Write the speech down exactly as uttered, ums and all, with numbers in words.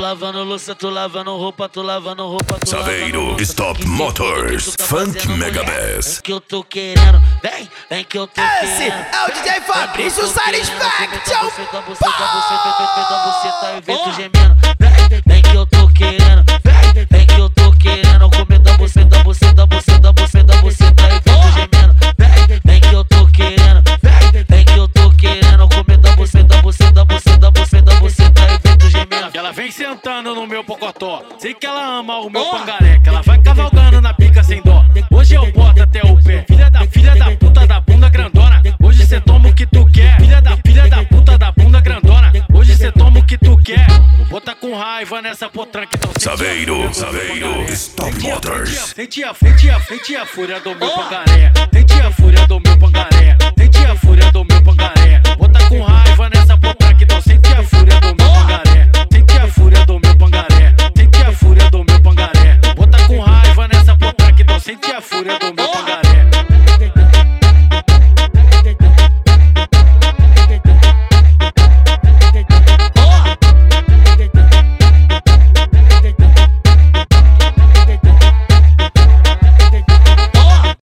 lavando louça, tu lavando roupa, tu lavando roupa, tu Saveiro, Stop Motors, Funk Mega Bass. Vem que eu tô querendo, vem, vem que eu tô querendo. Esse é o D J Fabrício Satisfaction. Vem que eu tô querendo, vem, vem que eu tô querendo comer da buceta, buceta, buceta, buceta, buceta e vento gemendo. Vem, vem que eu tô querendo, vem, vem que eu tô querendo comer da buceta, buceta, buceta, buceta, buceta e vento gemendo. Ela vem sentando no meu pocotó, sei que ela ama o meu pangaré, que ela vai cavalgando na pica sem dó. Hoje eu boto até o pé, filha da filha da puta da bunda grandona. Hoje cê toma o que tu quer, filha da filha da puta da bunda grandona. Hoje cê toma o que tu quer. Vou botar com raiva nessa potranca, então Saveiro, Saveiro, Stop Motors. Sente a, sente a, sente a fúria do meu pangaré, sente a fúria do meu pangaré, sente a fúria do meu pangaré. Bota com raiva nessa potranca, então sente a fúria